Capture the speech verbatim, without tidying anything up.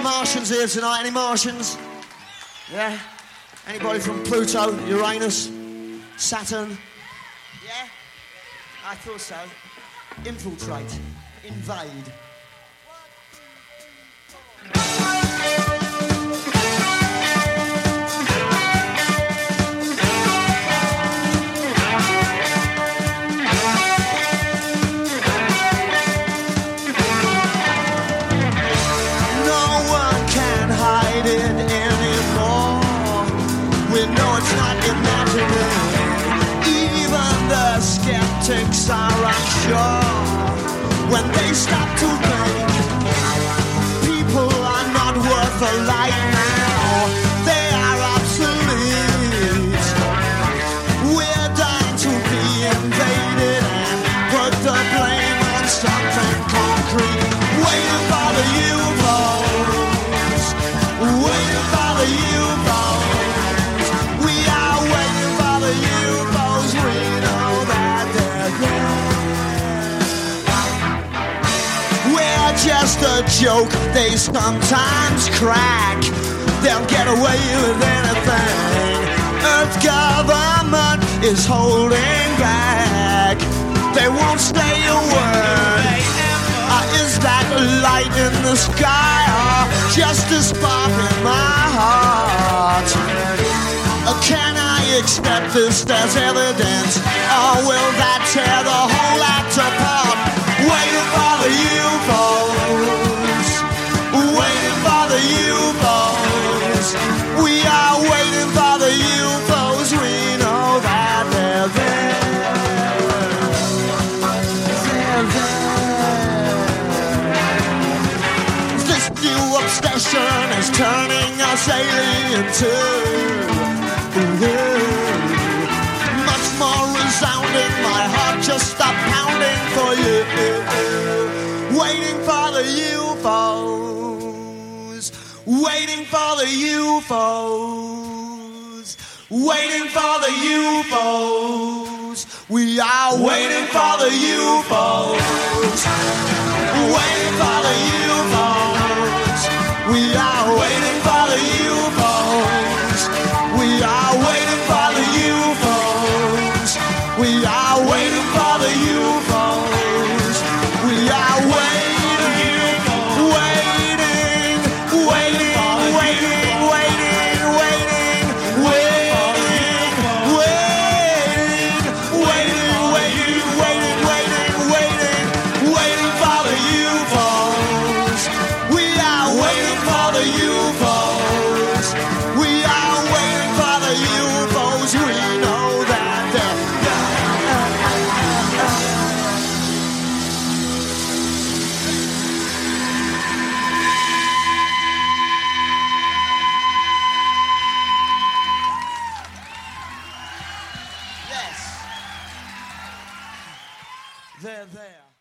Martians here tonight? Any Martians? Yeah? Anybody from Pluto, Uranus, Saturn? Yeah? I thought so. Infiltrate. Invade. Skeptics are unsure when they stop to think people are not worth a light now. They are obsolete. We're dying to be invaded and put the blame on something concrete. Waiting for the U F Os. Waiting for the U F Os. We are waiting for the U F Os. We know that we're just a joke they sometimes crack. They'll get away with anything. Earth government is holding back. They won't say a word. Uh, is that a light in the sky or just a spark in my heart? Uh, can I accept this as evidence, or will that tear the whole act apart? Waiting for the U F Os. Waiting for the U F Os. We are waiting for the U F Os. We know that they're there. They're there. This new obsession is turning us alien too. Much more resounding, my heart just stopped pounding for you. Waiting for the U F Os. Waiting for the U F Os. Waiting for the U F Os. We are waiting for the U F Os. Waiting for the U F Os. We are waiting for the U F Os. We are waiting for the U F Os. We are waiting for the U F Os. We are waiting, waiting, waiting, waiting, waiting, waiting, waiting, waiting, waiting, waiting, waiting, waiting, waiting, waiting for the U F Os. We are waiting for the U F Os. We are waiting for the U F Os. We know that they're Yes. They're there.